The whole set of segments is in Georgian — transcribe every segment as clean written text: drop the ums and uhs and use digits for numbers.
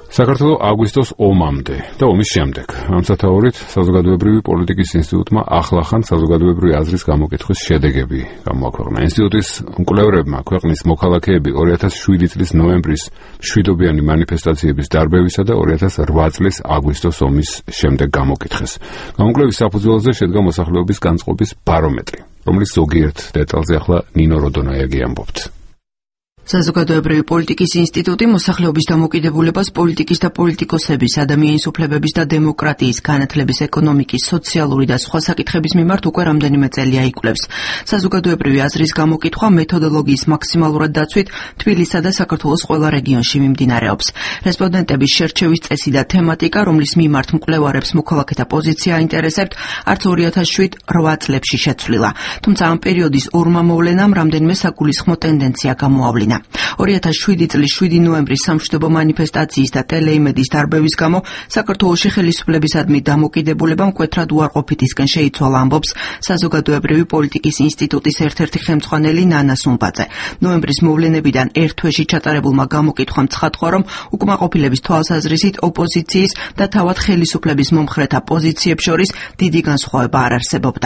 საქართველოს აგვისტოს ომამდე და ომის შემდეგ. ამ სათაურით საზოგადოებრივი პოლიტიკის ინსტიტუტმა ახლახან საზოგადოებრივი აზრის გამოკითხვის შედეგები გამოაქვეყნა. ინსტიტუტის მკვლევრებმა ქვეყნის მოქალაქეები 2007 წლის ნოემბრის მშვიდობიანი მანიფესტაციების დარბევისა და 2008 წლის აგვისტოს ომის შემდეგ გამოკითხეს. გამოკვლევის საფუძველზე შედგა მოსახლეობის განწყობის ბარომეტრი, რომლის ზოგიერთ დეტალზე ახლა ნინო როდონაიაგი ამბობთ. საზოგადოებრივი პოლიტიკის ინსტიტუტი მოსახლეობის დამოკიდებულებას პოლიტიკის და პოლიტიკოსების, ადამიანის უფლებების და დემოკრატიის, განათლების, ეკონომიკის, სოციალური და სხვა საკითხების მიმართ უკვე რამდენიმე წელია იკვლევს. საზოგადოებრივი აზრის გამოკითხვა მეთოდოლოგიის მაქსიმალურად დაცვით თბილისსა და საქართველოს ყველა რეგიონში მიმდინარეობს. რესპონდენტების შერჩევის წესი და თემატიკა, რომლის მიმართ მკვლევარებს მოქალაქეთა პოზიცია აინტერესებთ, არც 2007-8 წლებში შეცვლილა. თუმცა ამ პერიოდის ორმა მოვლენამ რამდენიმე საგულისხმო ტენდენცია გამოავლინა. 2007 წლის 7 ნოემბრის სამშვიდობო მანიფესტაციის და ტელეიმედის დარბევის გამო საქართველოში ხელისუფლებისადმი დამოკიდებულება მკვეთრად უარყოფითისკენ შეიცვალა, ამბობს საზოგადოებრივი პოლიტიკის ინსტიტუტის ერთ-ერთი ხელმძღვანელი ნანა სუმბაძე. ნოემბრის მოვლენებიდან ერთ თვეში ჩატარებულმა გამოკითხვამ ცხადყვა, რომ უკმაყოფილების თვალსაზრისით ოპოზიციის და თავად ხელისუფლების მომხრეთა პოზიციებს შორის დიდი განსხვავება არ არსებობდა.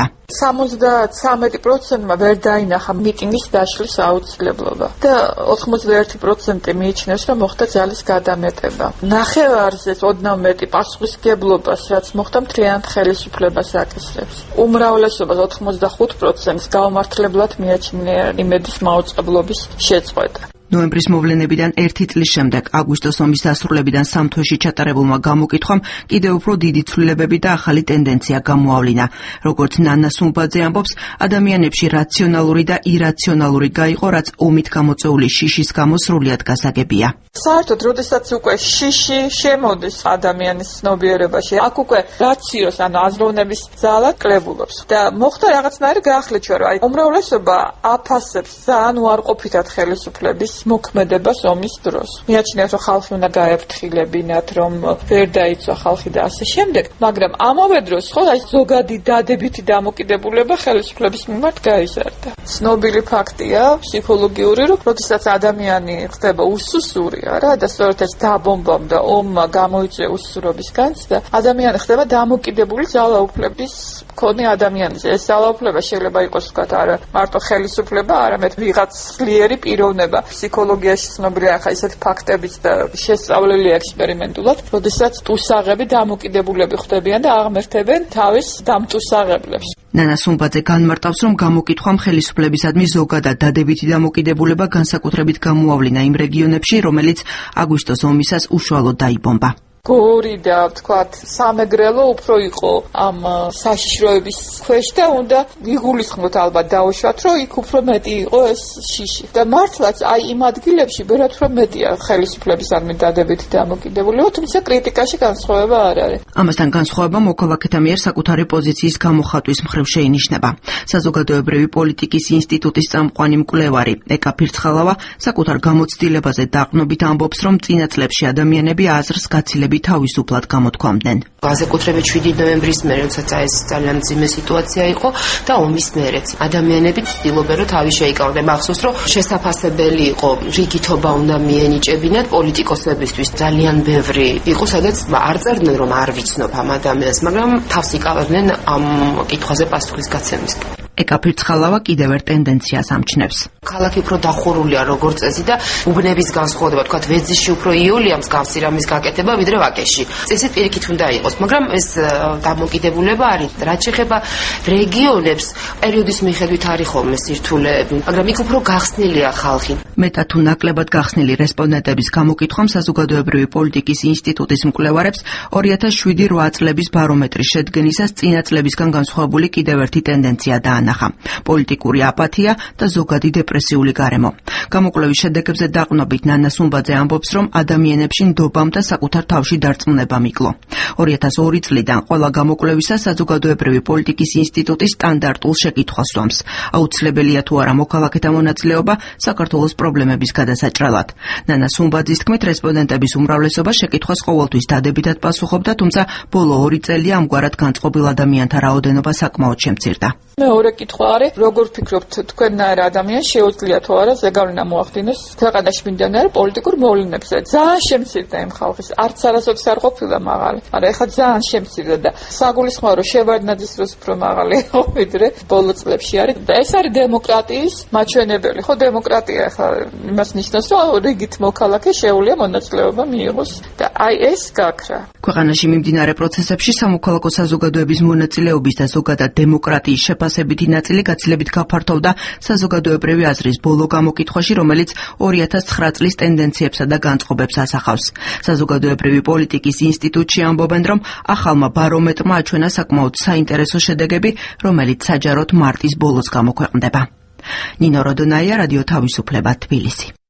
73%-მა ვერ დაინახა მიტინგის დაშლის აუცილებლობა და 81% მიიჩნევს, რომ მოხდა ძალის გადამეტება. ნახევარზე ოდნავ მეტი პასუხისმგებლობას, რაც მოხდა მთლიანად ხელისუფლებას აკისრებს. უმრავლესობას 85%-ს გაუმართლებლად მიაჩნია იმედის მაუწყებლობის შეწყვეტა. ნოემბრის მოვლენებიდან ერთი წლის შემდეგ, აგვისტოს ომის დასრულებიდან 3 თვეში ჩატარებულმა გამოკითხვამ კიდევ უფრო დიდი ცვლილებები და ახალი ტენდენცია გამოავლინა. როგორც ნანა სუმბაძე ამბობს, ადამიანებში რაციონალური და ირაციონალური გაიყო, რაც ომით გამოწვეული შიშის გამო სრულიად გასაგებია. საერთოდ, როდესაც უკვე შიში შემოდის ადამიანის ცნობიერებაში, აქ უკვე რაციოს, ანუ აზროვნების ძალა კლებულობს და მოხდა რაღაცნაირი გაახლეჩვა, რომ უმრავლესობა აფასებს ძალიან უარყოფითად ხელისუფლების მოქმედებას ომის დროს. მიაჩნიათ, რომ ხალხი უნდა გაეფრთხილებინათ, რომ ვერ დაიცვა ხალხი და ასე შემდეგ, მაგრამ ამავე დროს ხო აი ზოგადი დადებითი დამოკიდებულება ხელისუფლების მიმართ გაიზარდა. ცნობილი ფაქტია, ფსიქოლოგიური, რომ როდესაც ადამიანი ხდება უსუსური, არა და სწორედ ეს დაბომბამ და ომმა გამოიწვია უსუსურობის განცდა, ადამიანი ხდება დამოკიდებული ძალაუფლების მქონე ადამიანის. ეს ძალაუფლება შეიძლება იყოს ვთქვათ არა მარტო ხელისუფლება, არამედ ვიღაც ძლიერი პიროვნება. ფსიქოლოგიაში ცნობილია ახლა ისეთი ფაქტებიც და შესწავლილია ექსპერიმენტულად, როდესაც ტუსაღები დამოკიდებულები ხდებიან და აღმერთებენ თავის დამტუსაღებლებს. ნანა სუმბაძე განმარტავს, რომ გამოკითხვამ ხელისუფლებისადმი ზოგადად დადებითი დამოკიდებულება განსაკუთრებით გამოავლინა იმ რეგიონებში, რომელიც აგვისტოს ომისას უშუალოდ დაიბომბა. გორი და ვთქვათ სამეგრელო უფრო იყო ამ საშიშროების ქვეშ და უნდა იგულისხმოთ ალბათ დაუშვათ, რომ იქ უფრო მეტი იყო ეს შიში. და მართლაც აი იმ ადგილებში ბევრად უფრო მეტია ხელისუფლებისადმი დადებითი დამოკიდებულება, თუმცა კრიტიკაში განსხვავება არ არის. ამასთან განსხვავება მოქალაქეთა მიერ საკუთარი პოზიციის გამოხატვის მხრივ შეინიშნება. საზოგადოებრივი პოლიტიკის ინსტიტუტის წამყვანი მკვლევარი ეკა ფირცხალავა საკუთარ გამოცდილებაზე დაყრდნობით ამბობს, რომ წინა წლებში ადამიანები აზრს გაცილებით თავისუფლად გამოთქვამდნენ. განსაკუთრებით 7 ნოემბრის მერე, როცა ეს ძალიან მძიმე სიტუაცია იყო და ომის მერეც ადამიანები ცდილობენ, რომ თავი შეიკავდნენ. მახსოვს, რომ შესაძლებელი იყო რიგითობა უნდა მიენიჭებინათ პოლიტიკოსებისთვის. ძალიან ბევრი იყო, სადაც არ წერდნენ, რომ არ ვიცნობ ამ ადამიანს, მაგრამ თავს იკავებდნენ ამ კითხვაზე პასუხის გაცემისკენ. ეკა ფირცხალავა კიდევ ერთ ტენდენციას ამჩნევს. ქალაქი უფრო დახურულია როგორც წესი და უბნების განსხვავება, თქვათ ვეძიში უფრო იოლია მსგავსი რამის გაკეთება ვიდრე ვაკეში. წესით პირიქით უნდა იყოს, მაგრამ ეს დამოკიდებულება არის. რაც შეეხება რეგიონებს, პერიოდის მიხედვით არის ხოლმე სირთულეები, მაგრამ იქ უფრო გახსნილია ხალხი. მეტად თუ ნაკლებად გახსნილი რესპონდენტების გამოკითხვამ საზოგადოებრივი პოლიტიკის ინსტიტუტის მკვლევარებს 2007-8 წლების ბარომეტრის შედგენისას წინა წლებისგან განსხვავებული კიდევ ერთი ტენდენცია დაანახა. პოლიტიკური აპათია და ზოგადი დეპრესიული გარემო. გამოკვლევის შედეგებზე დაყრდნობით ნანა სუმბაძე ამბობს, რომ ადამიანებში ნდობამ და საკუთარ თავში დარწმუნება მიკლო. 2002 წლიდან ყველა გამოკვლევისას საზოგადოებრივი პოლიტიკის ინსტიტუტი სტანდარტულ შეკითხვას სვამს. აუცილებელია თუ არა მოქალაქეთა მონაწილეობა საქართველოს პრობლემების გადასაჭრელად. ნანა სუმბაძის თქმით, რესპონდენტების უმრავლესობა შეკითხვას ყოველთვის დადებითად პასუხობდა, თუმცა ბოლო 2 წელია ამგვარად განწყობილ ადამიანთა რაოდენობა საკმაოდ შემცირდა. მეორე კითხვა არის, როგორ ფიქრობთ, თქვენნაირ ადამიანს შეუძლია თუ არა ზეგავლენა მოახდინოს ქვეყანაში მიმდინარე პოლიტიკურ მოვლენებზე. ძალიან შემცირდა იმ ხალხის, არც არასოდეს არ ყოფილა მაღალი, მაგრამ ეხლა ძალიან შემცირდა და საგულისხმოა, რომ შევარდნაძის დროს უფრო მაღალი იყო, ვიდრე ბოლო წლებში არის. და ეს არის დემოკრატიის მაჩვენებელი. ხო, დემოკრატია ახლა იმას ნიშნავს, რომ რიგით მოქალაქე შეუძლია მონაწილეობა მიიღოს და აი ეს გაქრა. ქვეყანაში მიმდინარე პროცესებში სამოქალაქო საზოგადოების მონაწილეობის და ზოგადად დემოკრატიის შეფასებითი ნაწილი გაცილებით გაფართოვდა საზოგადოებრივი აზრის ბოლო გამოკითხვაში, რომელიც 2009 წლის ტენდენციებსა და განწყობებს ასახავს. საზოგადოებრივი პოლიტიკის ინსტიტუტში ამბობენ, რომ ახალმა ბარომეტრმა აჩვენა საკმაოდ საინტერესო შედეგები, რომელიც საჯაროდ მარტის ბოლოს გამოქვეყნდება. ნინო როდონაია, რადიო თავისუფლება, თბილისი.